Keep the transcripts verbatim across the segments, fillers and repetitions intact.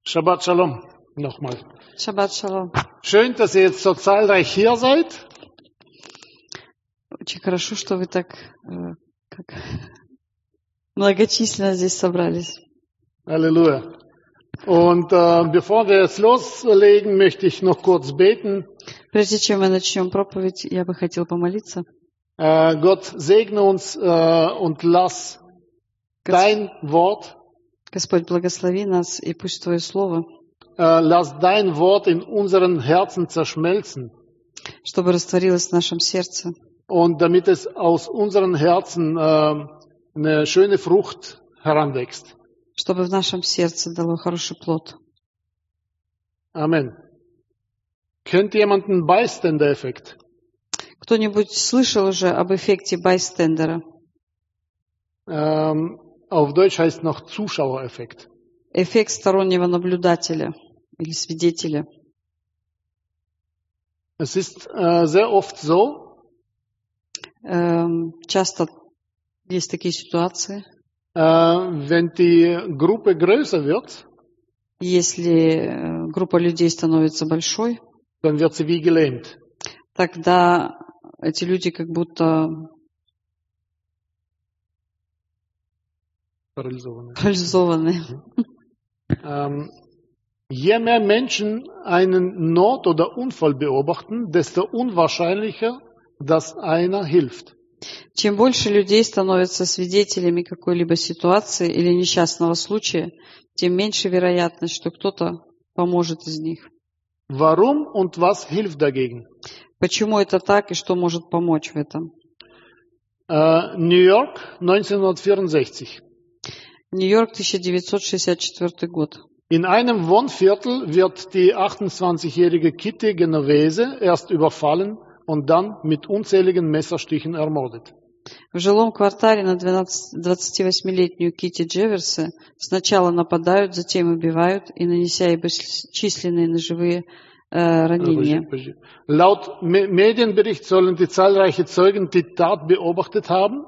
Shabbat Shalom nochmal. Шаббат шалом. Schön, dass ihr jetzt so zahlreich hier seid. Очень хорошо, что вы так э, как, многочисленно здесь собрались. Halleluja. Und äh, bevor wir jetzt loslegen, möchte ich noch kurz beten. Прежде чем мы начнем проповедь, я бы хотел помолиться. Äh, Gott segne uns äh, und lass dein Wort, Господь, благослови нас, и пусть Твое Слово, äh, lass dein Wort in unseren Herzen zerschmelzen. чтобы растворилось в нашем сердце, Und damit es aus unseren Herzen äh, eine schöne Frucht heranwächst. чтобы в нашем сердце дало хороший плод. Amen. Kennt jemand einen Bystander-Effekt? Кто-нибудь слышал уже об эффекте байстендера? Ähm, auf Deutsch heißt noch Zuschauereffekt. Эффект стороннего наблюдателя или свидетеля. Es ist äh, sehr oft so, Эм, Часто есть такие ситуации, äh, wenn die Gruppe größer wird, если э, группа людей становится большой, dann wird sie wie gelähmt. тогда эти люди как будто Paralysiert. парализованы. Ähm, je mehr Menschen einen Not oder Unfall beobachten, desto unwahrscheinlicher, dass einer hilft. Чем больше людей становятся свидетелями какой-либо ситуации или несчастного случая, тем меньше вероятность, что кто-то поможет из них. Warum und was hilft dagegen? Почему это так и что может помочь в этом? Äh, New York neunzehnhundertvierundsechzig. Нью-Йорк, тысяча девятьсот шестьдесят четвёртый год. In einem Wohnviertel wird die achtundzwanzigjährige Kitty Genovese erst überfallen und dann mit unzähligen Messerstichen ermordet. В жилом квартале на двадцативосьмилетнюю Китти Джеверса сначала нападают, затем убивают и нанеся ей бесчисленные ножевые äh, ранения. Laut Me- Medienbericht sollen die zahlreiche Zeugen die Tat beobachtet haben.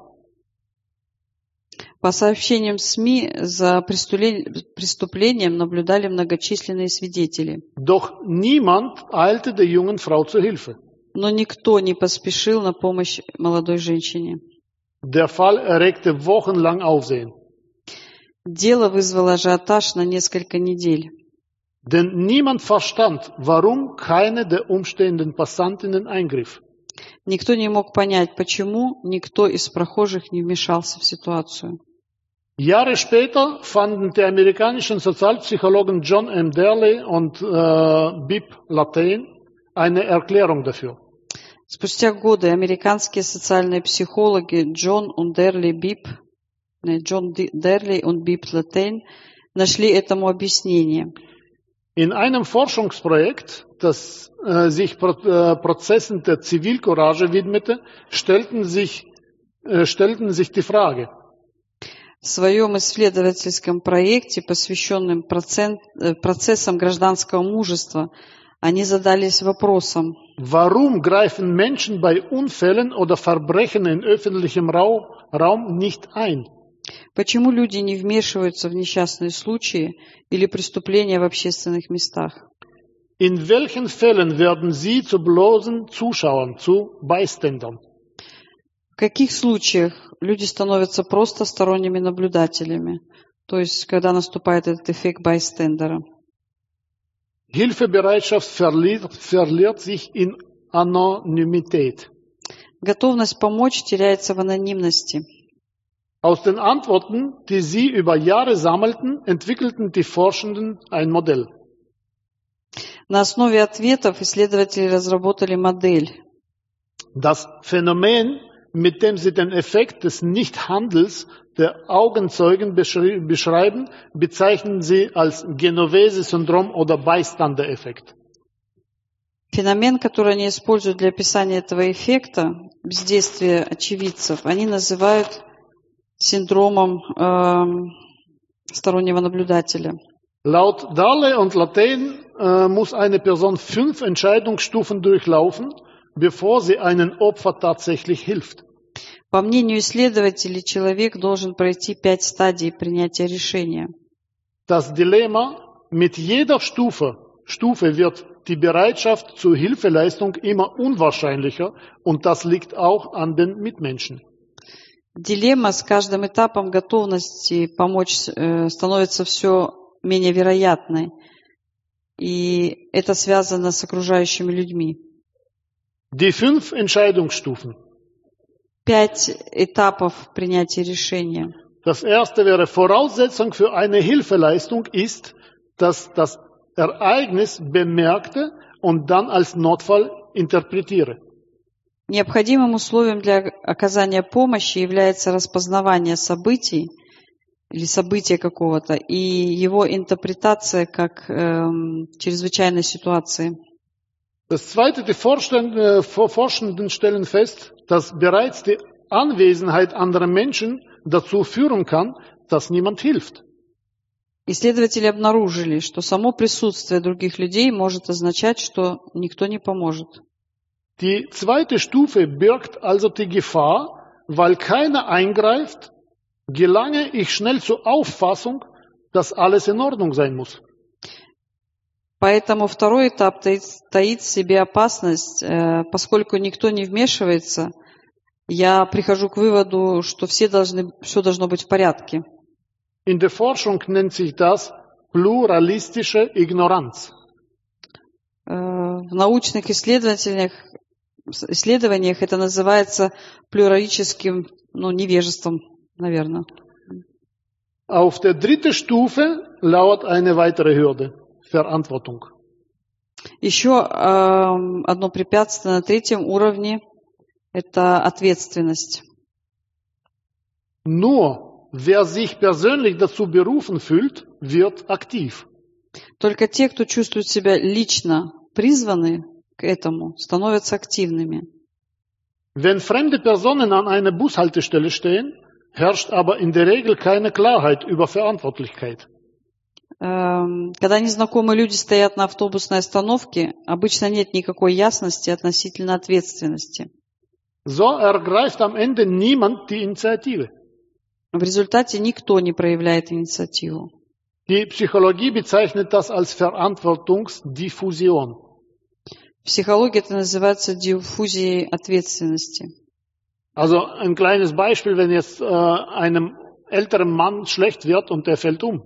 По сообщениям СМИ, за преступле- преступлением наблюдали многочисленные свидетели. Doch niemand eilte der jungen Frau zu Hilfe. Но никто не поспешил на помощь молодой женщине. Der Fall erregte wochenlang Aufsehen. Дело вызвало ажиотаж на несколько недель. Denn niemand verstand, warum keine der umstehenden Passantinnen eingriff. Никто не мог понять, почему никто из прохожих не вмешался в ситуацию. Jahre später fanden die amerikanischen Sozialpsychologen John M. Darley und äh, Bib Latane eine Erklärung dafür. Спустя годы американские социальные психологи Джон Ундерли Бип, не, Джон Ди- Дерли und Биб Латейн нашли этому объяснение. In einem Forschungsprojekt, das äh, sich Pro äh, Prozessen der Zivilcourage widmete, stellten sich, äh, stellten sich die Frage, В своем исследовательском проекте, посвященном процент- э, процессам гражданского мужества, они задались вопросом, warum greifen Menschen bei Unfällen oder Verbrechen in öffentlichem Rau Raum nicht ein? почему люди не вмешиваются в несчастные случаи или преступления в общественных местах? In welchen Fällen werden sie zu bloßen Zuschauern, zu Bystandern? В каких случаях люди становятся просто сторонними наблюдателями, то есть когда наступает этот эффект байстендера? Hilfebereitschaft verliert, verliert sich in Anonymität. Готовность помочь теряется в анонимности. Aus den Antworten, die sie über Jahre sammelten, entwickelten die Forschenden ein Modell. На основе ответов исследователи разработали модель. Das Phänomen, mit dem sie den Effekt des Nichthandels der Augenzeugen beschri- beschreiben, bezeichnen sie als Genovese-Syndrom oder Bystander-Effekt. Феномен, который они используют для описания этого эффекта, бездействия очевидцев, они называют синдромом эм, стороннего наблюдателя. Laut Darley und Latane äh, muss eine Person fünf Entscheidungsstufen durchlaufen, bevor sie einem Opfer tatsächlich hilft. По мнению исследователей, человек должен пройти пять стадий принятия решения. Das Dilemma, Mit jeder Stufe, Stufe wird die Bereitschaft zur Hilfeleistung immer unwahrscheinlicher und das liegt auch an den Mitmenschen. Дилемма с каждым этапом готовности помочь э, становится все менее вероятной. И это связано с окружающими людьми. Die fünf Entscheidungsstufen. Пять этапов принятия решения. Das erste wäre, Voraussetzung für eine Hilfeleistung ist, dass das Ereignis bemerkte und dann als Notfall interpretiere. Необходимым условием для оказания помощи является распознавание событий или события какого-то и его интерпретация как эм, чрезвычайной ситуации. Das zweite, die Forschenden stellen fest, dass bereits die Anwesenheit anderer Menschen dazu führen kann, dass niemand hilft. Исследователи обнаружили, что само присутствие других людей может означать, что никто не поможет. Die zweite Stufe birgt also die Gefahr, weil keiner eingreift, gelange ich schnell zur Auffassung, dass alles in Ordnung sein muss. Поэтому второй этап таит, таит в себе опасность, э, поскольку никто не вмешивается, я прихожу к выводу, что все должны, все должно быть в порядке. In der Forschung nennt sich das pluralistische Ignoranz. Э, в научных исследованиях исследованиях это называется плюралическим, ну, невежеством, наверное. Auf der dritten Stufe lauert eine weitere Hürde, Verantwortung. Еще äh, одно препятствие на третьем уровне – это ответственность. Nur wer sich persönlich dazu berufen fühlt, wird aktiv. Только те, кто чувствует себя лично призваны к этому, становятся активными. Wenn fremde Personen an einer Bushaltestelle stehen, herrscht aber in der Regel keine Klarheit über Verantwortlichkeit. Когда незнакомые люди стоят на автобусной остановке, обычно нет никакой ясности относительно ответственности. So ergreift am Ende niemand die Initiative. В результате никто не проявляет инициативу. Die Psychologie bezeichnet das als Verantwortungsdiffusion. В психологии это называется диффузией ответственности. Also ein kleines Beispiel, wenn jetzt äh, einem älteren Mann schlecht wird und er fällt um.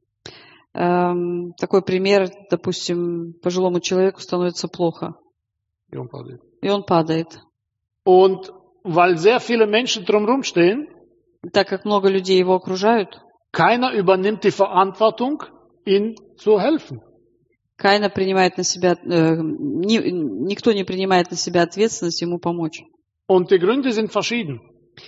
Ähm, такой пример, допустим, пожилому человеку становится плохо. И он падает. И он падает. Und weil sehr viele Menschen drumherum stehen, так как много людей его окружают, keiner übernimmt die Verantwortung, ihm zu helfen. Keiner принимает на себя, äh, ни, никто не принимает на себя ответственность ему помочь. Und die Gründe sind verschieden.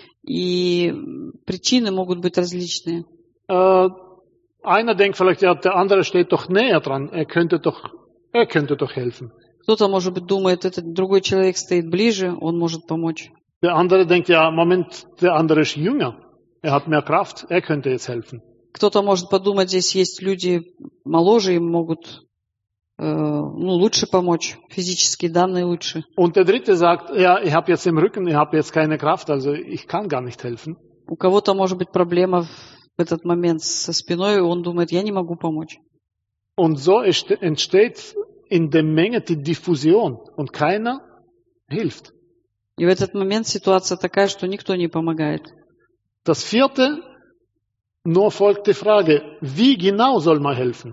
И причины могут быть различные. Äh, einer denkt vielleicht, ja, der andere steht doch näher dran, er könnte doch, er könnte doch helfen. Кто-то, может быть, думает, этот другой человек стоит ближе, он может помочь. Der andere denkt, ja, Moment, der andere ist jünger, er hat mehr Kraft, er könnte jetzt helfen. Кто-то может подумать, здесь есть люди моложе, им могут äh, ну, лучше помочь, физические данные лучше. Und der dritte sagt, ja, ich habe jetzt im Rücken, ich habe jetzt keine Kraft, also ich kann gar nicht helfen. У кого-то может быть проблема в этот момент со спиной, и он думает, я не могу помочь. Und so entsteht in der Menge die Diffusion und keiner hilft. И в этот момент ситуация такая, что никто не помогает. Das vierte, nur folgt die Frage, wie genau soll man helfen?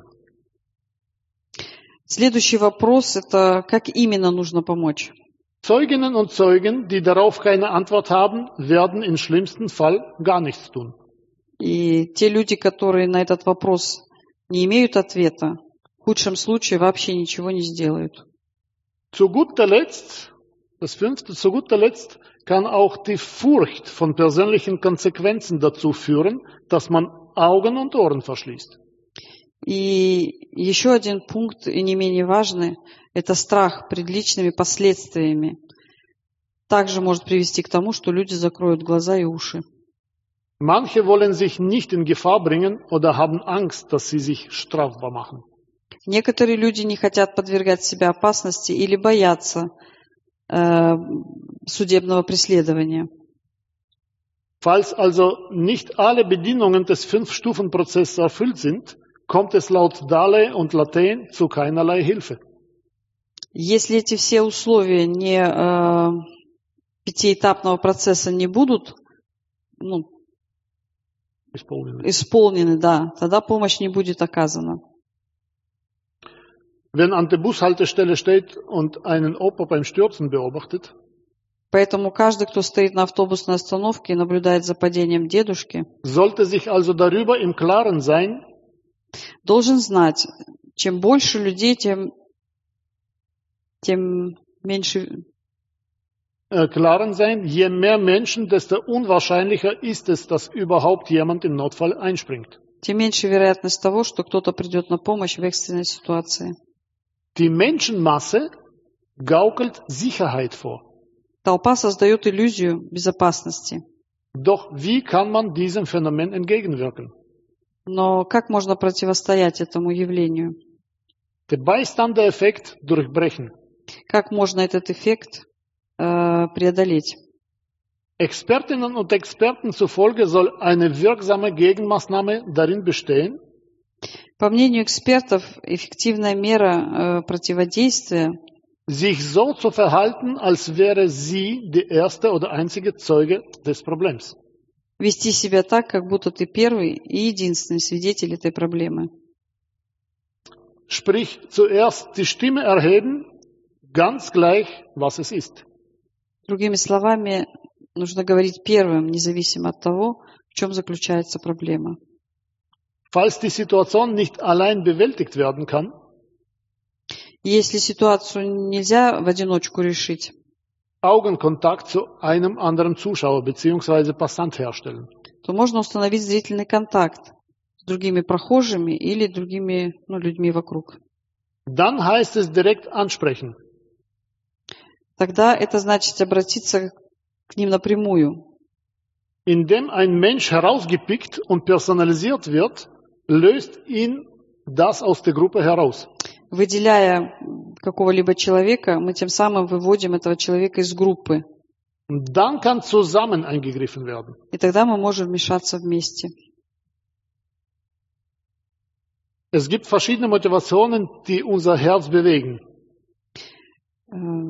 Следующий вопрос – это как именно нужно помочь? Zeuginnen und Zeugen, die darauf keine Antwort haben, werden im schlimmsten Fall gar nichts tun. И те люди, которые на этот вопрос не имеют ответа, в худшем случае вообще ничего не сделают. Zu guter Letzt, das fünfte, zu guter Letzt kann auch die Furcht von persönlichen Konsequenzen dazu führen, dass man Augen und Ohren verschließt. И еще один пункт, и не менее важный, это страх пред личными последствиями. Также может привести к тому, что люди закроют глаза и уши. Manche wollen sich nicht in Gefahr bringen oder haben Angst, dass sie sich strafbar machen. Некоторые люди не хотят подвергать себя опасности или боятся äh, судебного преследования. Falls also nicht alle Bedingungen des Fünf-Stufen-Prozesses erfüllt sind, kommt es laut Dale und Laten zu keinerlei Hilfe. Если эти все условия не, э, пятиэтапного процесса не будут ну, Исполнены. исполнены, да, тогда помощь не будет оказана. Wenn an der Bushaltestelle steht und einen Opa beim Stürzen beobachtet, Поэтому каждый, кто стоит на автобусной остановке и наблюдает за падением дедушки, sollte sich also darüber im Klaren sein, должен знать, чем больше людей, тем, тем меньше, äh, Klaren sein, je mehr Menschen, desto unwahrscheinlicher ist es, dass überhaupt jemand im Notfall einspringt. тем меньше вероятность того, что кто-то придет на помощь в экстренной ситуации. Die Menschenmasse gaukelt Sicherheit vor. Толпа создает иллюзию безопасности. Doch wie kann man diesem Phänomen entgegenwirken? Но как можно противостоять этому явлению? Der Bystander-Effekt durchbrechen. Как можно этот эффект э, преодолеть? Expertinnen und Experten zufolge soll eine wirksame Gegenmaßnahme darin bestehen, По мнению экспертов, эффективная мера э, противодействия sich so zu verhalten, als wäre sie die erste oder einzige Zeuge des Problems. вести себя так, как будто ты первый и единственный свидетель этой проблемы. Sprich, zuerst die Stimme erheben, ganz gleich, was es ist. Другими словами, нужно говорить первым, независимо от того, в чем заключается проблема. Falls die Situation nicht allein bewältigt werden kann, Если ситуацию нельзя в одиночку решить, Augenkontakt zu einem anderen Zuschauer bzw. Passant herstellen. то можно установить зрительный контакт с другими прохожими или другими ну, людьми вокруг. Dann heißt es direkt ansprechen. Тогда это значит обратиться к ним напрямую. Indem ein Mensch herausgepickt und personalisiert wird, löst ihn das aus der Gruppe heraus. Выделяя какого-либо человека, мы тем самым выводим этого человека из группы. Und dann kann zusammen eingegriffen werden. И тогда мы можем вмешаться вместе. Es gibt verschiedene Motivationen, die unser Herz bewegen. Э,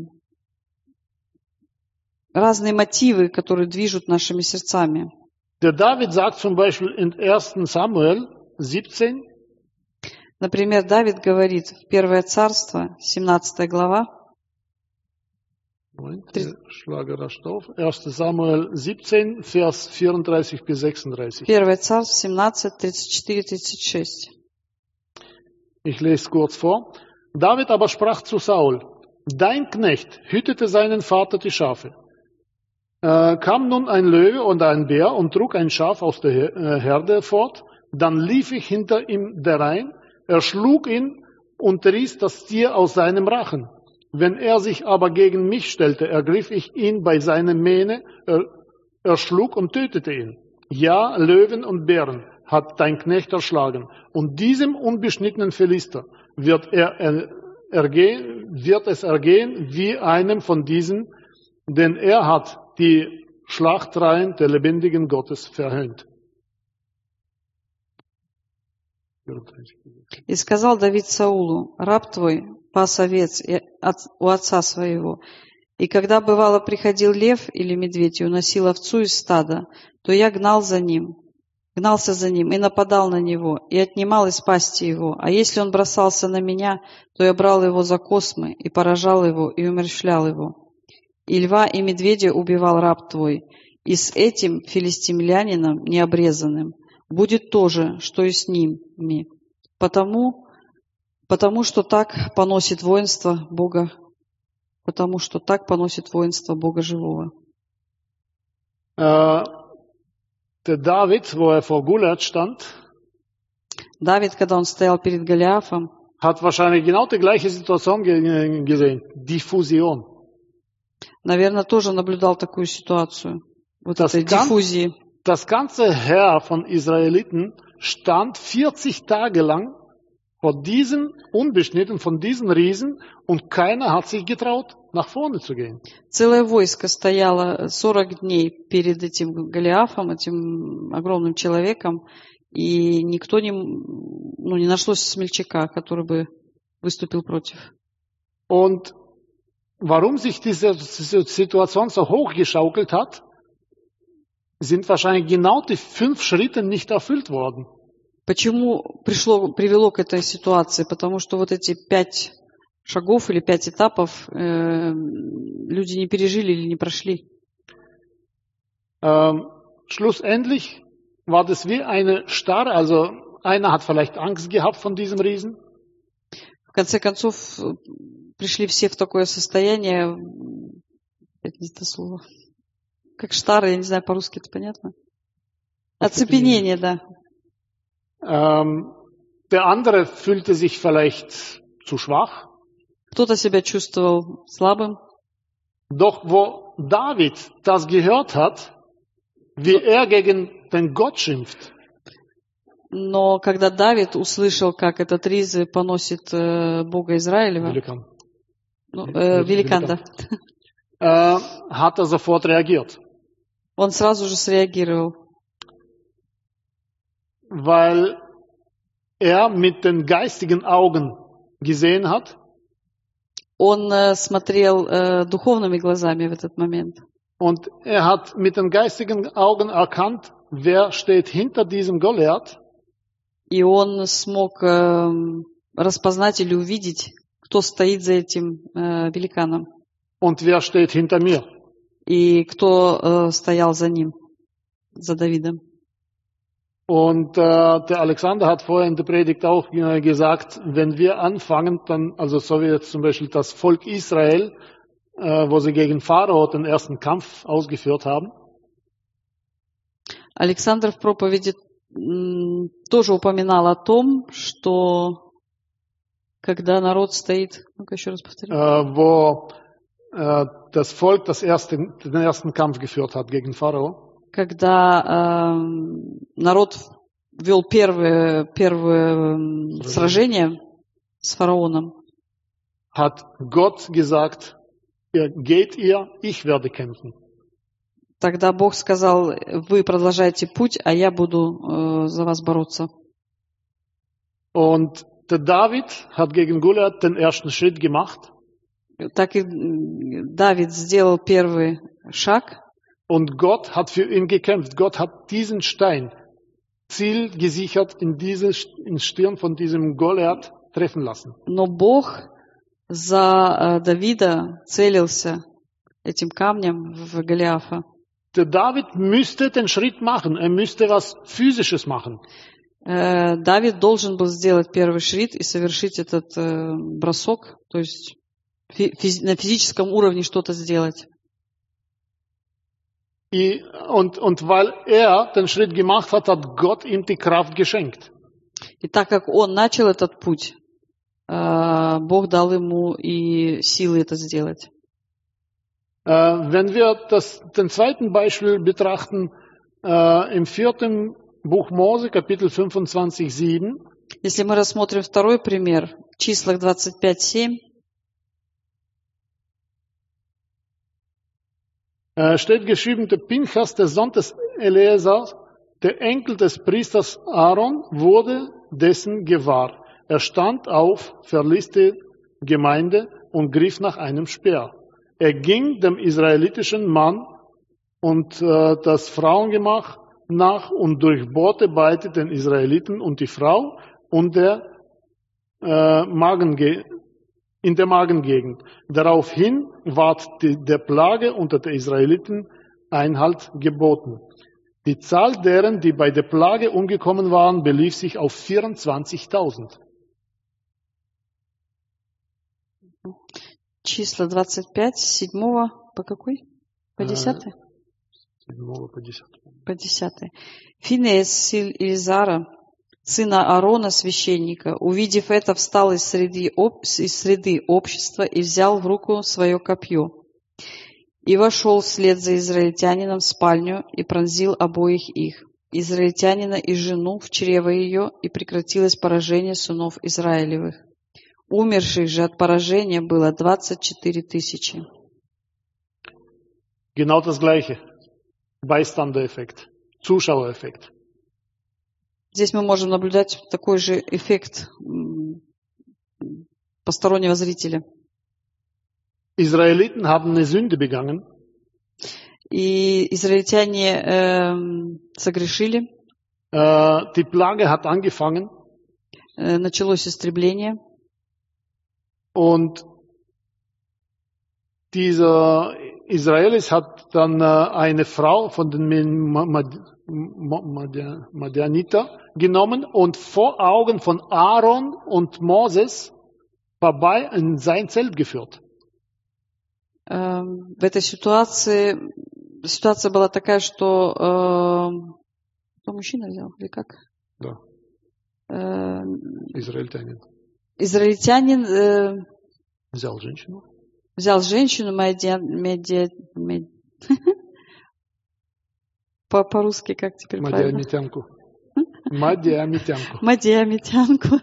Разные мотивы, которые движут нашими сердцами. Der David sagt zum Beispiel in ersten Samuel siebzehn, Например, Давид говорит в Первое Царство, семнадцатая глава, Moment, ich schlage rasch auf, ersten Samuel siebzehn, Vers vierunddreißig bis sechsunddreißig. Первое Царство семнадцать, тридцать четыре, тридцать шесть. Ich lese kurz vor. David aber sprach zu Saul, dein Knecht hütete seinen Vater die Schafe. Äh, kam nun ein Löwe und ein Bär und trug ein Schaf aus der Her- äh, Herde fort. Dann lief ich hinter ihm drein, erschlug ihn und riss das Tier aus seinem Rachen. Wenn er sich aber gegen mich stellte, ergriff ich ihn bei seiner Mähne, er, erschlug und tötete ihn. Ja, Löwen und Bären hat dein Knecht erschlagen. Und diesem unbeschnittenen Philister wird, er, er, ergehen, wird es ergehen wie einem von diesen, denn er hat die Schlachtreihen der lebendigen Gottes verhöhnt. «И сказал Давид Саулу, раб твой пас овец и от- у отца своего, и когда, бывало, приходил лев или медведь и уносил овцу из стада, то я гнал за ним, гнался за ним и нападал на него, и отнимал из пасти его. А если он бросался на меня, то я брал его за космы и поражал его и умерщвлял его. И льва и медведя убивал раб твой, и с этим филистимлянином необрезанным будет то же, что и с ними, потому, потому что так поносит воинство Бога, потому что так поносит воинство Бога живого». Äh, der David, wo er vor Goliath stand, Давид, когда он стоял перед Голиафом, hat wahrscheinlich genau die gleiche Situation ge- gesehen. Diffusion. наверное, тоже наблюдал такую ситуацию, вот Das, этой gan диффузии. das ganze Heer von Israeliten stand vierzig Tage lang vor diesen Unbeschnitten, von diesen Riesen, und keiner hat sich getraut, nach vorne zu gehen. Целое войско стояло сорок дней перед этим Голиафом, этим огромным человеком, И никто не, ну, не нашлось смельчака, который бы выступил против. Und warum sich diese Situation so hochgeschaukelt hat, sind wahrscheinlich genau die fünf Schritte nicht erfüllt worden. Почему пришло, привело к этой ситуации? Потому что вот эти пять шагов или пять этапов э, люди не пережили или не прошли. Ähm, schlussendlich war das wie eine Starre, also einer hat vielleicht Angst gehabt von diesem Riesen. В конце концов, пришли все в такое состояние, это не то слово, как штары, я не знаю, по-русски это понятно? Оцепенение, да. Ähm, der andere fühlte sich vielleicht zu schwach. Кто-то себя чувствовал слабым. Doch wo David das gehört hat, wie er gegen den Gott schimpft, Но когда Давид услышал, как этот Риз поносит э, Бога Израилева, Великан, ну, э, великан, да, äh, hat er sofort reagiert. он сразу же среагировал. Weil er mit den geistigen Augen gesehen hat. Он э, смотрел э, духовными глазами в этот момент. Und er hat mit den geistigen Augen erkannt, wer steht hinter diesem Goliath. И он смог э, распознать или увидеть, кто стоит за этим э, великаном. Und wer steht hinter mir. И кто э, стоял за ним, за Давидом. Und äh, der Alexander hat vorher in der Predigt auch äh, gesagt, wenn wir anfangen, dann, also so wie jetzt zum Beispiel das Volk Israel, äh, wo sie gegen Pharao den ersten Kampf ausgeführt haben. Александр в проповеди м, тоже упоминал о том, что когда народ стоит, ну-ка еще раз повторю. Äh, wo äh, das Volk das erste, den ersten Kampf geführt hat gegen Pharao. Когда э, народ вел первое, первое э, сражение с фараоном, hat Gott gesagt, ihr geht ihr, ich werde kämpfen. тогда Бог сказал, вы продолжайте путь, а я буду э, за вас бороться. Und der David hat gegen Goliath den ersten Schritt gemacht. Так и Давид сделал первый шаг. Und Gott hat für ihn gekämpft. Gott hat diesen Stein zielgesichert in diese in Stirn von diesem Goliath treffen lassen. Но Бог за Давида целился этим камнем в Голиафа. Der David müsste den Schritt machen. Er müsste was Physisches machen. Давид должен был сделать первый шаг и совершить этот бросок, то есть на физическом уровне что-то сделать. Und, und weil er den Schritt gemacht hat, hat Gott ihm die Kraft geschenkt. И так как он начал этот путь, Бог дал ему и силы это сделать. Wenn wir das, den zweiten Beispiel betrachten, im vierten Buch Mose, Kapitel fünfundzwanzig, sieben. Если мы рассмотрим второй пример, в числах двадцать пять семь, steht geschrieben, der Pinchas, der Sohn des Eleazar, der Enkel des Priesters Aaron, wurde dessen gewahr. Er stand auf, verließ die Gemeinde und griff nach einem Speer. Er ging dem israelitischen Mann und äh, das Frauengemach nach und durchbohrte beide den Israeliten und die Frau und der äh, Magenge in der Magengegend. Daraufhin ward die, der Plage unter den Israeliten Einhalt geboten. Die Zahl deren, die bei der Plage umgekommen waren, belief sich auf vierundzwanzigtausend. Числа двадцать пять, с седьмого по какой? По десятый? С седьмого по десятый. По десятый. Финеас, сын Илизара, сына Аарона, священника, увидев это, встал из среды, об, из среды общества и взял в руку свое копье. И вошел вслед за израильтянином в спальню и пронзил обоих их, израильтянина и жену, в чрево ее, и прекратилось поражение сынов Израилевых. Умерших же от поражения было двадцать четыре тысячи. Genau das Gleiche. Bystander-Effekt. Zuschauereffekt. Здесь мы можем наблюдать такой же эффект постороннего зрителя. Israeliten haben eine Sünde begangen. И израильтяне э, согрешили. Äh, die Plage hat angefangen. Э, началось истребление. Und dieser Israelis hat dann äh, eine Frau von den Madianiter genommen und vor Augen von Aaron und Moses vorbei in sein Zelt geführt. Э, в этой ситуации ситуация была такая, что э, кто мужчина взял или как? Да. Э, Израильтянин. Израильтянин э, взял женщину. Взял женщину, медиа, медиа, медиа. По, по-русски как теперь правильно? Мадиамитянку. Мадиамитянку. Мадиамитянку.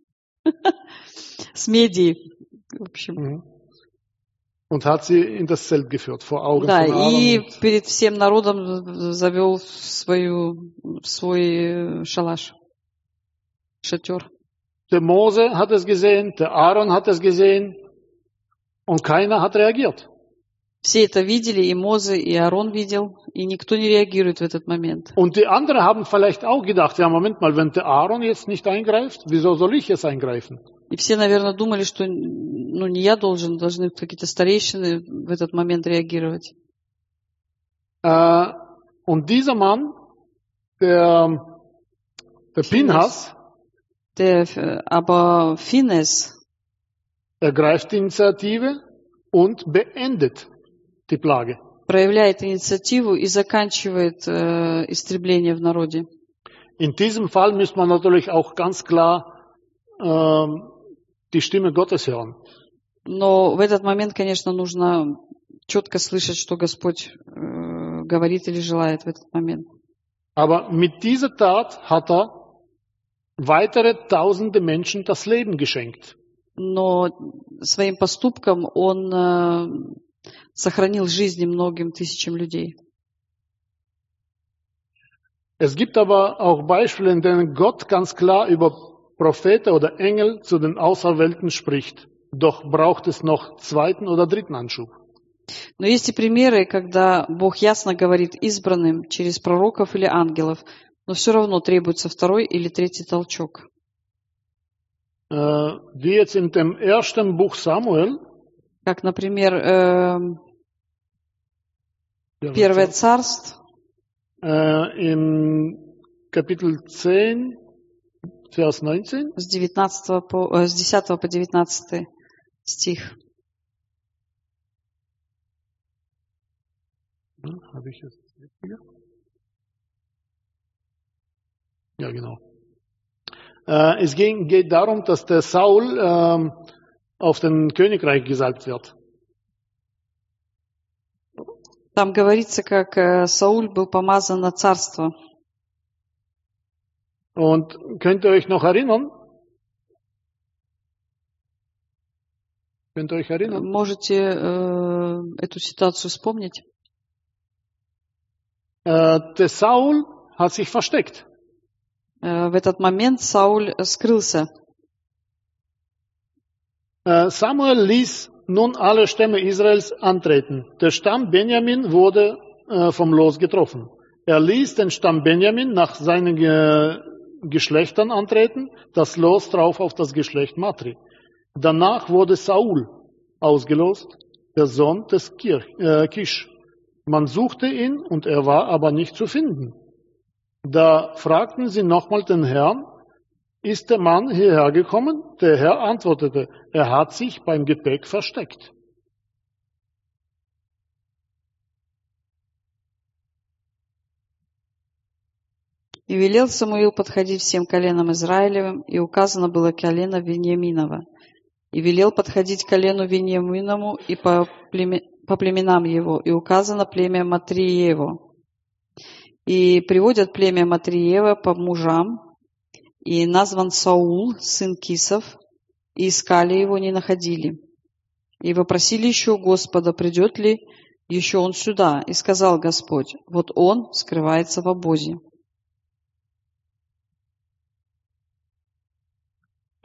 С медией, в общем. Und hat sie in das Zelt geführt, vor Augen да, von Aaron. И перед всем народом завел в, свою, в свой шалаш, шатер. Der Mose hat es gesehen, der Aaron hat es gesehen und keiner hat reagiert. Все это видели, и Мозе, и Аарон видел, и никто не реагирует в этот момент. Und die anderen haben vielleicht auch gedacht, ja Moment mal, wenn der Aaron jetzt nicht eingreift, wieso soll ich jetzt eingreifen? И все, наверное, думали, что ну, не я должен, должны какие-то старейшины в этот момент реагировать. Äh, und dieser Mann, der, der Pinhas, der, aber Phinehas ergreift die Initiative und beendet die Plage. Проявляет инициативу и заканчивает äh, истребление в народе. In diesem Fall müsste man natürlich auch ganz klar äh, die Stimme Gottes hören. Но в этот момент, конечно, нужно четко слышать, что Господь äh, говорит или желает в этот момент. Aber mit dieser Tat hat er weitere tausende Menschen das Leben geschenkt. Но своим поступком он äh, сохранил жизни многим тысячам людей. Es gibt aber auch Beispiele, in denen Gott ganz klar über Propheten oder Engel zu den Auserwählten spricht. Doch braucht es noch zweiten oder dritten Anschub. Но есть и примеры, когда Бог ясно говорит избранным через пророков или ангелов, но все равно требуется второй или третий толчок. Äh, wie jetzt in dem ersten Buch Samuel, как, например, äh, Первое царство, äh, im Kapitel zehn, Vers neunzehn, с, девятнадцатого по, äh, с десятого по девятнадцатый стих. Ja, habe ich jetzt hier? Ja, genau. Äh, es ging, geht darum, dass der Saul äh, auf den Königreich gesalbt wird. Там говорится, как äh, Сауль был помазан на царство. Und könnt ihr euch noch erinnern? Könnt ihr euch erinnern? Можете äh, эту ситуацию вспомнить? Äh, der Saul hat sich versteckt. Äh, в этот момент Сауль скрылся. Äh, Samuel ließ nun alle Stämme Israels antreten. Der Stamm Benjamin wurde äh, vom Los getroffen. Er ließ den Stamm Benjamin nach seinen Ge Geschlechtern antreten, das Los drauf auf das Geschlecht Matri. Danach wurde Saul ausgelost, der Sohn des Kir äh, Kisch. Man suchte ihn und er war aber nicht zu finden. Da fragten sie nochmal den Herrn, ist der Mann hierher gekommen? Der Herr antwortete, er hat sich beim Gepäck versteckt. И велел Самуил подходить всем коленам Израилевым, и указано было колено Вениаминова. И велел подходить колену Вениаминову и по, племе, по племенам его, и указано племя Матриево. И приводят племя Матриева по мужам, и назван Саул, сын Кисов, и искали его, не находили. И вопросили еще Господа, придет ли еще он сюда. И сказал Господь, вот он скрывается в обозе.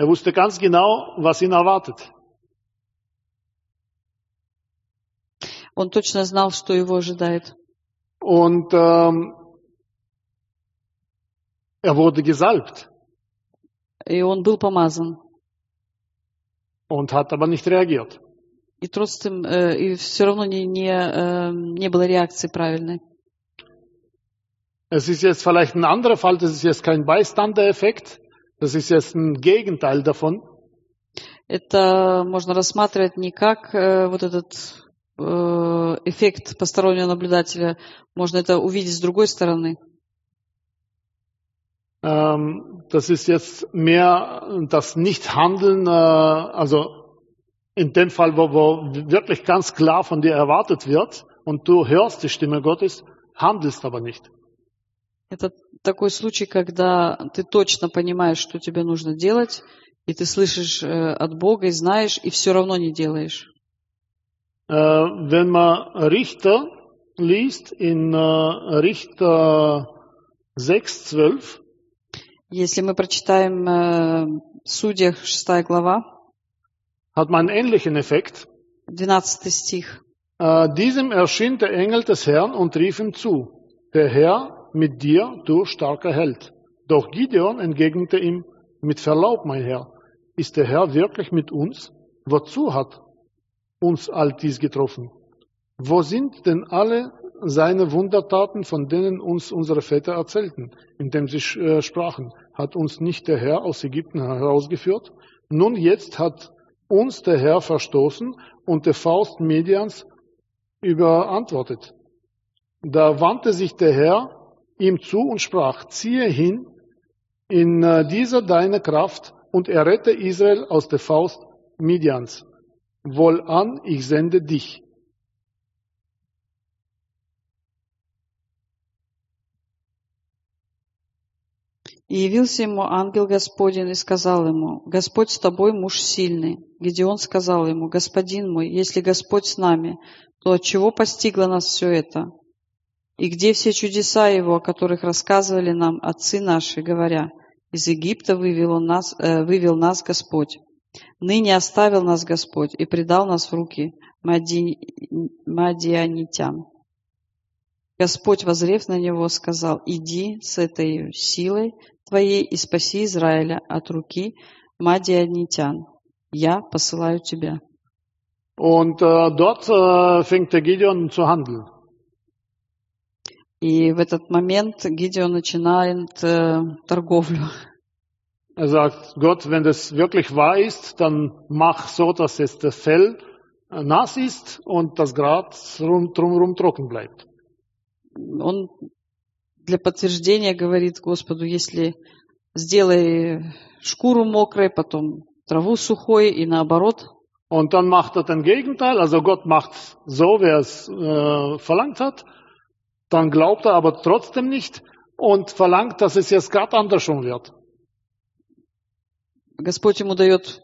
Er wusste ganz genau, was ihn erwartet. Он точно знал, что его ожидает. Und ähm, er wurde gesalbt И он был помазан. und hat aber nicht reagiert. И трotzdem, э, и все равно не, не, э, не было реакции правильной. Es ist jetzt vielleicht ein anderer Fall, das ist jetzt kein Bystander-Effekt, das ist jetzt ein Gegenteil davon. Это можно рассматривать не как э, вот этот э, эффект постороннего наблюдателя, можно это увидеть с другой стороны. Ähm, das ist jetzt mehr das Nichthandeln, äh, also in dem Fall, wo, wo wirklich ganz klar von dir erwartet wird und du hörst die Stimme Gottes, handelst aber nicht. Это такой случай, когда ты точно понимаешь, что тебе нужно делать, и ты слышишь э, от Бога и знаешь, и все равно не делаешь. Äh, wenn man Richter liest, in äh, Richter sechs, zwölf, Если мы прочитаем э, Судьях, шестая глава, hat man einen ähnlichen Effekt. двенадцатый стих. Äh, diesem erschien der Engel des Herrn und rief ihm zu, der Herr mit dir, du starker Held. Doch Gideon entgegnete ihm, mit Verlaub, mein Herr, ist der Herr wirklich mit uns? Wozu hat uns all dies getroffen? Wo sind denn alle seine Wundertaten, von denen uns unsere Väter erzählten, indem sie äh, sprachen? Hat uns nicht der Herr aus Ägypten herausgeführt? Nun jetzt hat uns der Herr verstoßen und der Faust Midians überantwortet. Da wandte sich der Herr ihm zu und sprach, ziehe hin in äh, dieser deine Kraft und errette Israel aus der Faust Midians. Wohlan, ich sende dich. И явился ему ангел Господень и сказал ему, Господь с тобой, муж сильный. Гедеон сказал ему, Господин мой, если Господь с нами, то отчего постигло нас все это? И где все чудеса его, о которых рассказывали нам отцы наши, говоря, из Египта вывел, он нас, э, вывел нас Господь. Ныне оставил нас Господь и предал нас в руки мади... мадианитян. Господь, воззрев на него, сказал, иди с этой силой твоей и спаси Израиля от руки мадианитян. Я посылаю тебя. Und äh, dort äh, fängt der Gideon zu handeln. И в этот момент Гидеон начинает э, торговлю. Er sagt, Gott, wenn das wirklich wahr ist, dann mach so, dass jetzt das Fell äh, nass ist und das Gras rum, drumherum trocken bleibt. Он для подтверждения говорит Господу, если сделай шкуру мокрой, потом траву сухой и наоборот. Und dann macht er den Gegenteil, also Gott macht so, wie er es äh, verlangt hat. Dann glaubt er aber trotzdem nicht und verlangt, dass es jetzt gerade andersrum wird. Господь ему дает,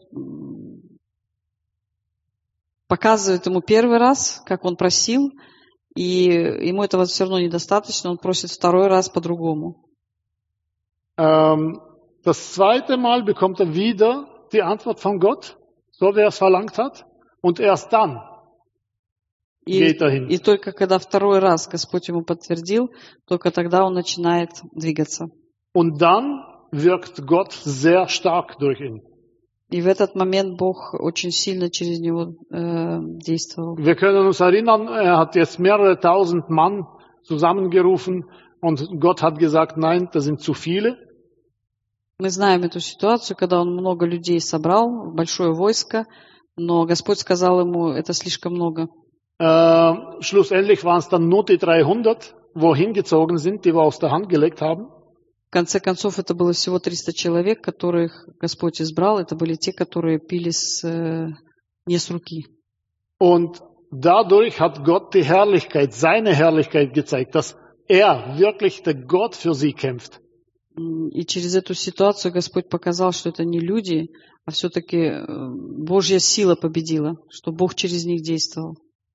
показывает ему первый раз, как он просил, и ему этого все равно недостаточно, он просит второй раз по-другому. Ähm, das zweite Mal bekommt er wieder die Antwort von Gott, so wie er es verlangt hat, und erst dann И, geht er hin. и только когда второй раз Господь ему подтвердил, только тогда он начинает двигаться. Und dann wirkt Gott sehr stark durch ihn. И в этот момент Бог очень сильно через него äh, действовал. Wir können uns erinnern, er hat jetzt mehrere tausend Mann zusammengerufen und Gott hat gesagt, nein, das sind zu viele. Мы знаем эту ситуацию, когда он много людей собрал, большое войско, но Господь сказал ему, это слишком много. Äh, schlussendlich waren es dann nur die dreihundert, wo hingezogen sind, die wir aus der Hand gelegt haben. В конце концов, это было всего триста человек, которых Господь избрал. Это были те, которые пили с, äh, не с руки. Und dadurch hat Gott die Herrlichkeit, seine Herrlichkeit gezeigt, dass er wirklich der Gott für sie kämpft. И через эту ситуацию Господь показал, что это не люди, а все-таки Божья сила победила, что Бог через них действовал.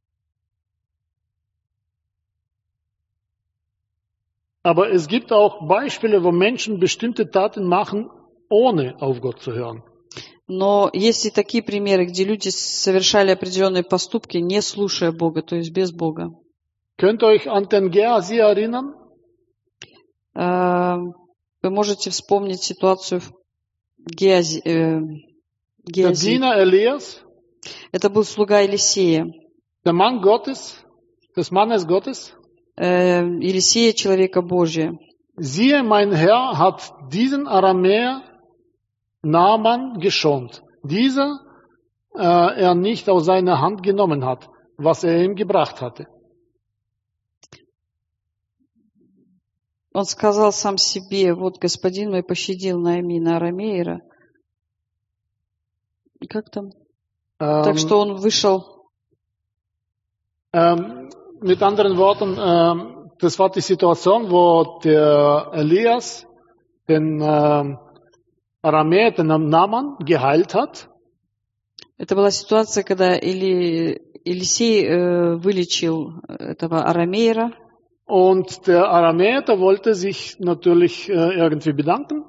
Aber es gibt auch Beispiele, wo Menschen bestimmte Taten machen, ohne auf Gott zu hören. Но есть и такие примеры, где люди совершали определенные поступки, не слушая Бога, то есть без Бога. Könnt ihr euch an den Gehazi erinnern? Э, Вы можете вспомнить ситуацию в Геази. э, Der Геази. Diener Elias, Это был слуга Елисея. der Mann Gottes, des Mannes Gottes. Э, Елисея, человека Божия. Siehe, mein Herr hat diesen Aramäer Naaman geschont. Dieser äh, er nicht aus seiner Hand genommen hat, was er ihm gebracht hatte. Он сказал сам себе: вот господин мой пощадил Наамина Арамеера. И как там? Ähm, Так что он вышел. ähm, mit anderen Worten, ähm, das war die Situation, wo der Elias den ähm, Aramäer, den Naaman, geheilt hat. Это была ситуация, когда Или, Елисей э, вылечил этого Арамеера. Und der Aramäer, der wollte sich natürlich äh, irgendwie bedanken.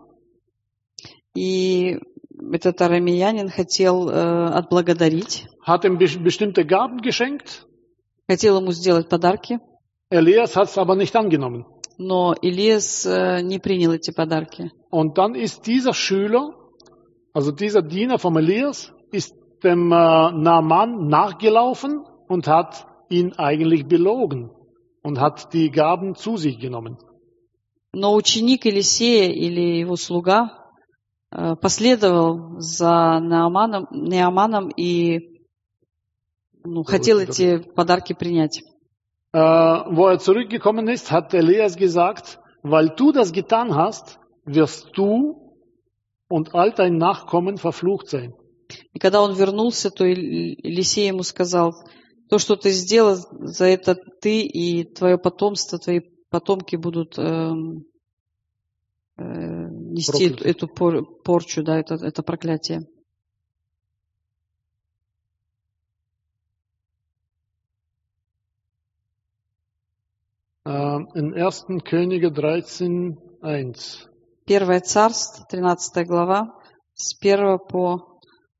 И этот арамеянин хотел э, отблагодарить, Hat ihm be- bestimmte Gaben geschenkt. хотел ему сделать подарки, Elias hat es aber nicht angenommen. но Илиас э, не принял эти подарки. Und dann ist dieser Schüler, also dieser Diener vom Elias, ist dem äh, Naaman nachgelaufen und hat ihn eigentlich belogen und hat die Gaben zu sich genommen. Но ученик Елисея или его слуга э, последовал за Нааманом, Неаманом и ну, хотел эти подарки принять. Äh, wo er zurückgekommen ist, hat Elias gesagt, weil du das getan hast, wirst du und all dein Nachkommen verflucht sein. И когда он вернулся, то Елисей ему сказал: то, что ты сделал, за это ты и твое потомство, твои потомки будут э, э, нести эту, эту пор, порчу, да, это, это проклятие. Äh, in ersten Könige dreizehn eins. Первое царство, тринадцатая глава, с первого по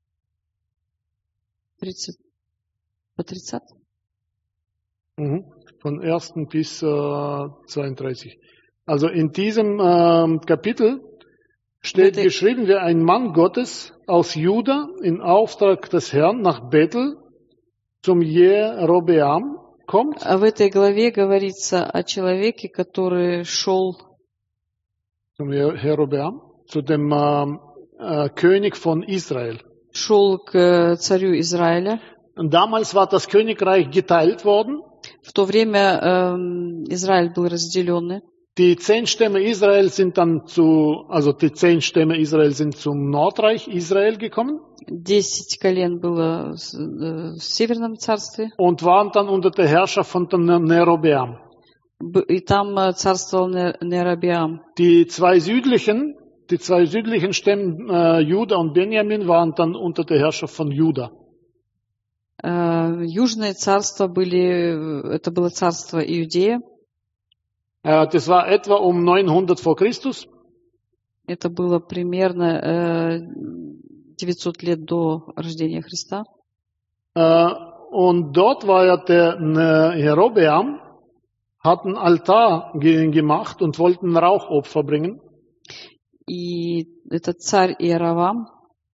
тридцать, по тридцать. Mhm. Von ersten bis äh, zweiunddreißig. Also in diesem ähm, Kapitel steht Bitte. geschrieben, wie ein Mann Gottes aus Juda in Auftrag des Herrn nach Bethel zum Jerobeam kommt. А в этой главе говорится о человеке, который шел Zum Jerobeam, zu dem ähm, äh, König von Israel. шел к царю Израиля. Und damals war das Königreich geteilt worden. В то время эм, Израиль был разделенный. Die zehn Stämme Israel sind dann zu, also die zehn Stämme Israel sind zum Nordreich Israel gekommen Десять колен было в с- э, в Северном царстве, und waren dann unter der Herrschaft von dem Jerobeam. Б- и там э, царствовал Не- Неробиам. Die zwei südlichen, die zwei südlichen Stämme äh, Juda und Benjamin waren dann unter der Herrschaft von Juda. Э, Южные царства были, э, это было царство Иудея, Äh, das war etwa um neunhundert vor Christus. это было примерно э, девятьсот лет до рождения Христа. Äh, und dort war ja der äh, Jerobeam, hat einen Altar ge gemacht und wollten Rauchopfer bringen. И этот царь Иеравам,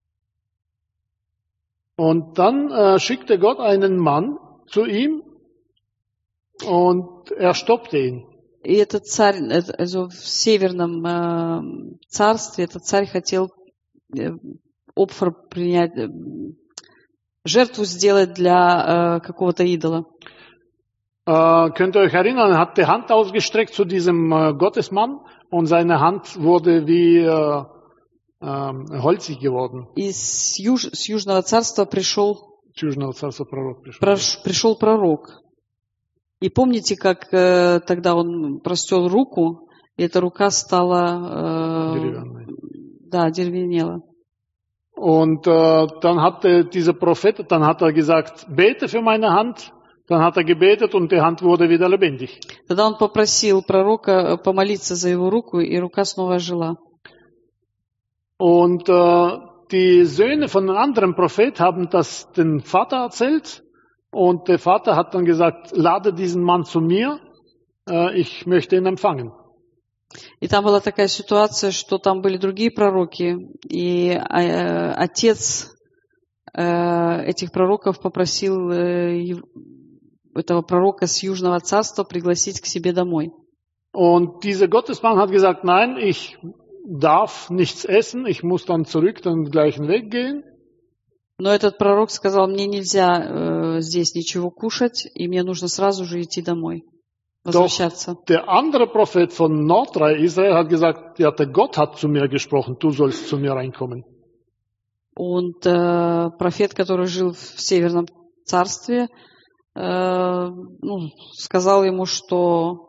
Und dann äh, schickte Gott einen Mann zu ihm und er stoppte ihn. и этот царь, э, also в Северном э, царстве, этот царь хотел э, опфор принять, э, жертву сделать для э, какого-то идола. Äh, könnt ihr euch erinnern, er hat die Hand ausgestreckt zu diesem äh, Gottesmann und seine Hand wurde wie äh, äh, holzig geworden. И с, юж, с Южного царства пришел, С Южного царства пророк пришел. прош- пришел пророк. И помните, как э, тогда он простел руку, и эта рука стала, э, Деревянный. да, деревенела. Und äh, dann hatte dieser Prophet, dann hat er gesagt, bete für meine Hand. Dann hat er gebetet und die Hand wurde wieder lebendig. Тогда он попросил пророка помолиться за его руку, и рука снова ожила. Und äh, die Söhne von einem anderen Prophet haben das dem Vater erzählt und der Vater hat dann gesagt, lade diesen Mann zu mir, äh, ich möchte ihn empfangen. И там была такая ситуация, что там были другие пророки, и э, отец э, этих пророков попросил э, этого пророка с Южного царства пригласить к себе домой. Und dieser Gottesmann hat gesagt, nein, ich darf nichts essen, ich muss dann zurück den gleichen Weg gehen. Но этот пророк сказал, мне нельзя э, здесь ничего кушать, и мне нужно сразу же идти домой, возвращаться. Doch der andere Prophet von Nordreich Israel hat gesagt, ja, der Gott hat zu mir gesprochen, du sollst zu mir reinkommen. Und э, профет, который жил в Северном царстве, э, ну, сказал ему, что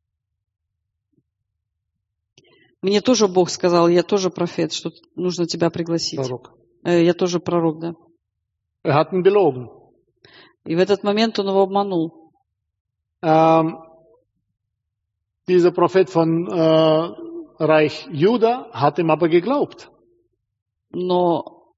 мне тоже Бог сказал, я тоже профет, что нужно тебя пригласить. Prorok. Э, я тоже пророк, да. Er hat ihn belogen. И в этот момент он его обманул. Ähm, dieser Prophet von äh, Reich Juda hat ihm aber geglaubt. Но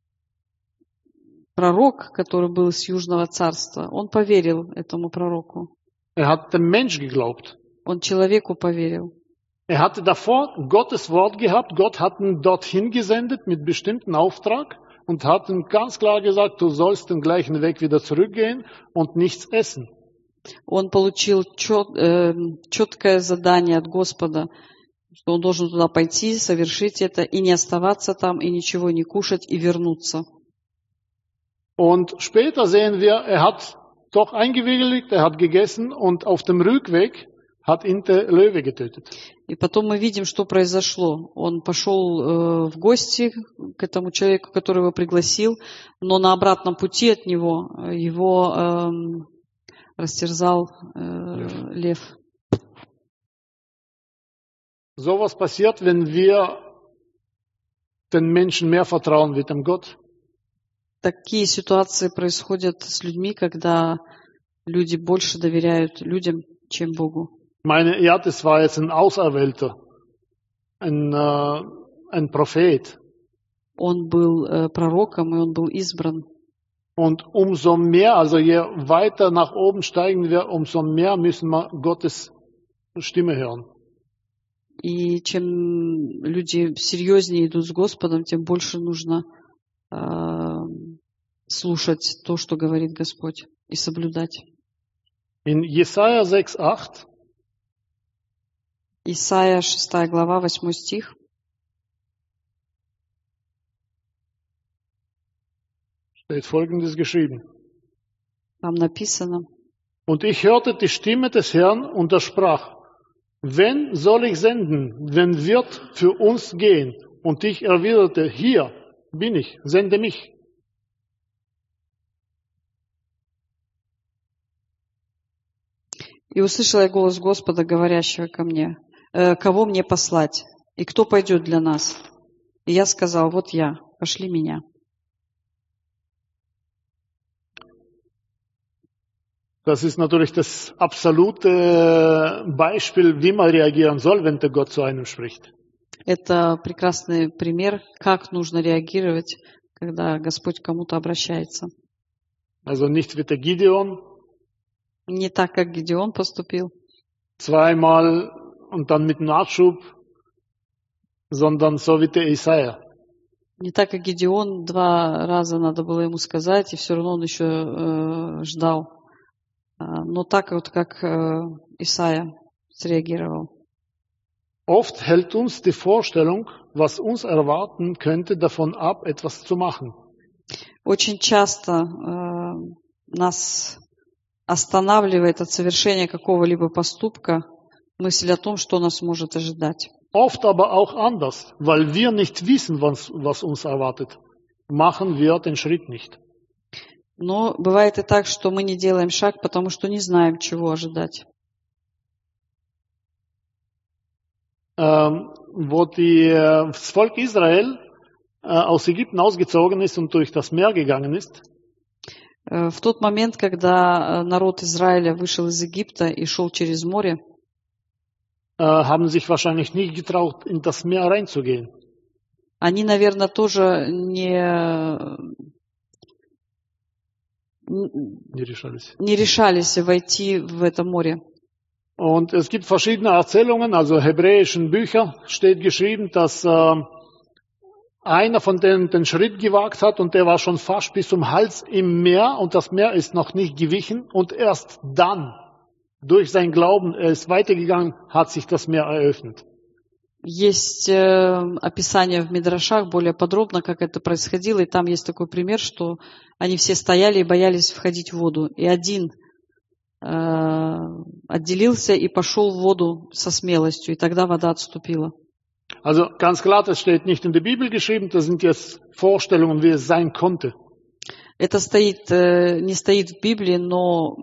пророк, который был из Южного царства, он поверил этому пророку. Er hat dem Mensch geglaubt. Он человеку поверил. Er hatte davor Gottes Wort gehabt, Gott hat ihn dorthin gesendet mit bestimmten Auftrag und hat ihm ganz klar gesagt, du sollst den gleichen Weg wieder zurückgehen und nichts essen. Он получил чет, э, четкое задание от Господа, что он должен туда пойти, совершить это, и не оставаться там, и ничего не кушать, и вернуться. Und später sehen wir, er hat doch eingewilligt, er hat gegessen und auf dem Rückweg hat ihn der Löwe getötet. И потом мы видим, что произошло. Он пошел э, в гости к этому человеку, который его пригласил, но на обратном пути от него его э, растерзал э, лев. лев. So was passiert, wenn wir den Menschen mehr vertrauen wie dem Gott. Такие ситуации происходят с людьми, когда люди больше доверяют людям, чем Богу. Meine, ja, das war jetzt ein Auserwählter, ein, äh, ein Prophet. Он был äh, пророком, и он был избран. Und umso mehr, also je weiter nach oben steigen wir, umso mehr müssen wir Gottes Stimme hören. И чем люди серьезнее идут с Господом, тем больше нужно äh, слушать то, что говорит Господь, и соблюдать. In Jesaja sechs acht Исайя шестая глава, восьмой стих. Steht Folgendes geschrieben. Там написано: Und ich hörte die Stimme des Herrn und er sprach, wen soll ich senden, wen wird für uns gehen? Und ich erwiderte, hier bin ich, sende mich. И услышала я голос Господа, говорящего ко мне: э, кого мне послать? И кто пойдет для нас? И я сказал: вот я, пошли меня. Das ist natürlich das absolute Beispiel, wie man reagieren soll, wenn der Gott zu einem spricht. Это прекрасный пример, как нужно реагировать, когда Господь к кому-то обращается. Also nicht wie der Gideon, Не так, как Гедеон поступил, zweimal und dann mit Nachschub, sondern so wie der Jesaja. не так, как Гедеон, два раза надо было ему сказать, и все равно он еще э, ждал. А, но так вот, как э, Исайя среагировал. Oft hält uns die Vorstellung, was uns erwarten könnte, davon ab, etwas zu machen. Очень часто э, нас останавливает от совершения какого-либо поступка мысль о том, что нас может ожидать. Oft aber auch anders, weil wir nicht wissen, was, was uns erwartet, machen wir den Schritt nicht. Но бывает и так, что мы не делаем шаг, потому что не знаем, чего ожидать. Ähm, wo die, äh, das Volk Israel äh, aus Ägypten ausgezogen ist und durch das Meer gegangen ist, Э, В тот момент, когда э, народ Израиля вышел из Египта и шел через море, äh, haben sich wahrscheinlich nicht getraut, in das Meer reinzugehen. они, наверное, тоже не, Die решались. не решались войти в это море. Und es gibt verschiedene Erzählungen, also hebräischen Bücher steht geschrieben, dass äh, einer von denen den Schritt gewagt hat und der war schon fast bis zum Hals im Meer und das Meer ist noch nicht gewichen und erst dann, durch sein Glauben, er ist weitergegangen, hat sich das Meer eröffnet. Есть э, описание в Мидрашах более подробно, как это происходило, и там есть такой пример, что они все стояли и боялись входить в воду, и один э, отделился и пошел в воду со смелостью, и тогда вода отступила. Also ganz klar, das steht nicht in der Bibel geschrieben, das sind jetzt Vorstellungen, wie es sein konnte. Это стоит, э, не стоит в Библии, но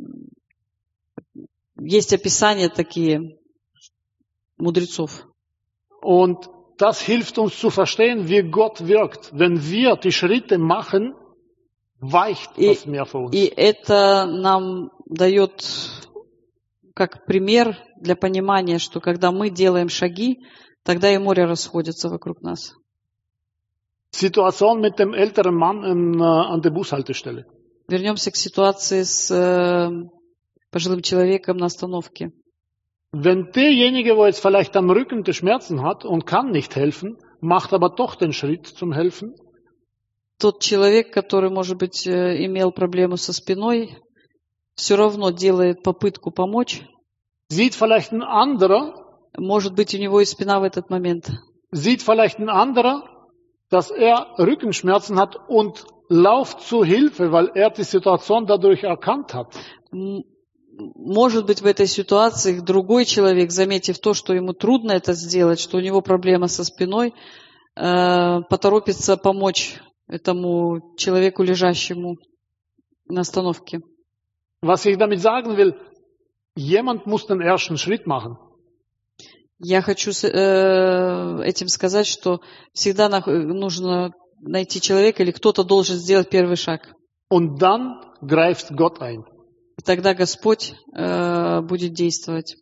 есть описания такие мудрецов. Und das hilft uns zu verstehen, wie Gott wirkt. Wenn wir die Schritte machen, weicht das Meer vor uns. И это нам дает как пример для понимания, что когда мы делаем шаги, тогда и море расходится вокруг нас. Situation mit dem älteren Mann in, äh, an der Bushaltestelle. Вернемся к ситуации с э, пожилым человеком на остановке. Wenn derjenige, wo jetzt vielleicht am Rücken die Schmerzen hat und kann nicht helfen, macht aber doch den Schritt zum Helfen. Тот человек, который, может быть, э, имел проблему со спиной, все равно делает попытку помочь. Sieht vielleicht ein anderer, Может быть, у него и спина в этот момент. sieht vielleicht ein anderer, dass er Rückenschmerzen hat und lauft zur Hilfe, weil er die Situation dadurch erkannt hat. М- Может быть, в этой ситуации другой человек, заметив то, что ему трудно это сделать, что у него проблема со спиной, э, поторопится помочь этому человеку, лежащему на остановке. Was ich damit sagen will, jemand muss den ersten Schritt machen. Я хочу с- э, этим сказать, что всегда нах- нужно найти человека, или кто-то должен сделать первый шаг. Und dann greift Gott ein. И тогда Господь э, будет действовать.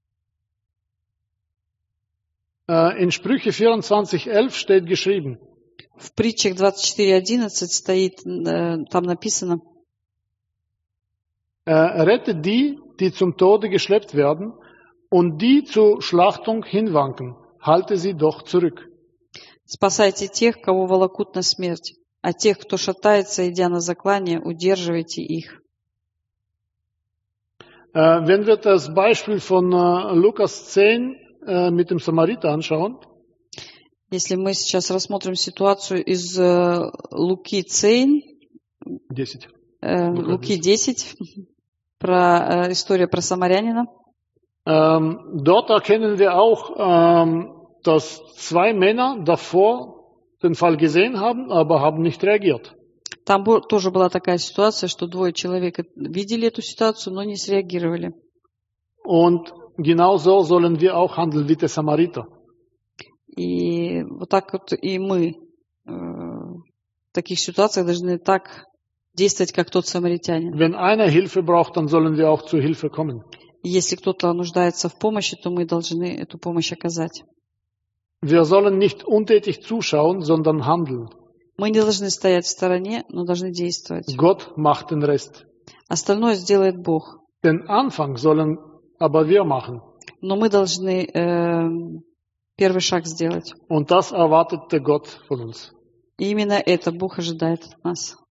Äh, In Sprüche vierundzwanzig elf steht geschrieben, В притчах двадцать четыре одиннадцать стоит, э, там написано: äh, rette die, die zum Tode geschleppt werden und die zur Schlachtung hinwanken, halte sie doch zurück. «Спасайте тех, кого волокут на смерть, а тех, кто шатается, идя на заклание, удерживайте их». Äh, Wenn wir das Beispiel von äh, Lukas zehn äh, mit dem Samariter anschauen, Если мы сейчас рассмотрим ситуацию из э, Луки Цейн, десять. э, Лука Луки десять, про э, историю про самарянина, Ähm, dort erkennen wir auch, ähm, dass zwei Männer davor den Fall gesehen haben, aber haben nicht reagiert. там бо- тоже была такая ситуация, что двое человек э- видели эту ситуацию, но не среагировали. Und genau so sollen wir auch handeln wie der Samariter. И вот так вот и мы э, в таких ситуациях должны так действовать, как тот самаритянин. Wenn einer Hilfe braucht, dann sollen wir auch zur Hilfe kommen. И если кто-то нуждается в помощи, то мы должны эту помощь оказать. Wir sollen nicht untätig zuschauen, sondern handeln. Мы не должны стоять в стороне, но должны действовать. Gott macht den Rest. Остальное сделает Бог. Den Anfang sollen aber wir machen. Но мы должны э, первый шаг сделать. Und das erwartet der Gott von uns. И именно это Бог ожидает от нас.